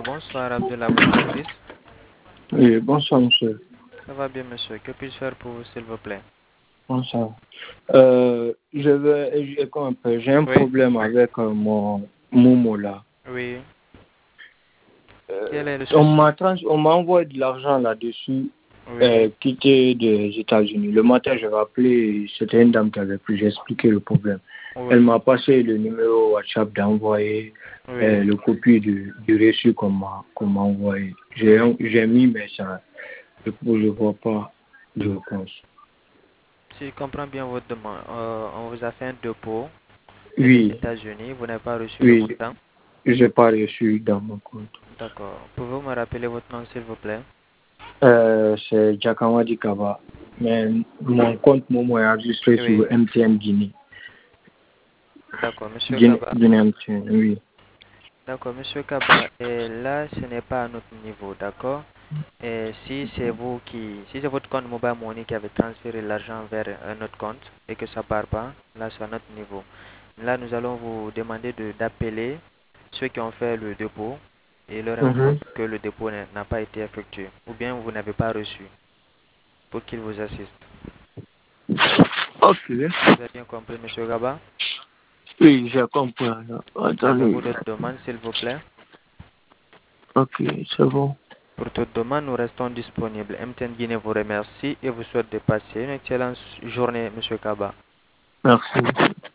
bonsoir Abdullah, votre service. Oui, bonsoir, monsieur. Ça va bien, monsieur. Que puis-je faire pour vous, s'il vous plaît? Bonsoir. J'ai un Oui. problème avec mon Momo là. Oui. Euh, Quel est le on souci? on m'a envoyé de l'argent là-dessus, Oui. qui était des États-Unis. Le matin, je vais appeler, c'était une dame qui avait pris, j'ai expliqué le problème. Elle Oui. m'a passé le numéro WhatsApp d'envoyer Oui. le copie du reçu qu'on m'a envoyé. Oui. J'ai mis, mais ça, je ne vois pas de réponse. Si je comprends bien votre demande, on vous a fait un dépôt des Oui, États-Unis. Vous n'avez pas reçu le oui, montant? j'ai pas reçu dans mon compte. D'accord. Pouvez-vous me rappeler votre nom, s'il vous plaît? C'est Jakamadi Kaba. Mais mon compte Momo est enregistré Oui. sur MTN Guinée. D'accord, monsieur Kaba. Guinée MTN, oui. D'accord, monsieur Kaba. Et là, ce n'est pas à notre niveau, d'accord? Et si c'est si c'est votre compte Mobile Money qui avait transféré l'argent vers un autre compte et que ça ne part pas, là c'est à notre niveau. Là, nous allons vous demander d'appeler ceux qui ont fait le dépôt et leur informer Mhm. que le dépôt n'a pas été effectué ou bien vous n'avez pas reçu pour qu'ils vous assistent. Ok. Vous avez bien compris, monsieur Gaba? Oui, j'ai compris. Alors. Attendez. Avez-vous d'autres demandes, s'il vous plaît? Ok, c'est bon. Pour toute demande, nous restons disponibles. MTN Guinée vous remercie et vous souhaite de passer une excellente journée, monsieur Kaba. Merci.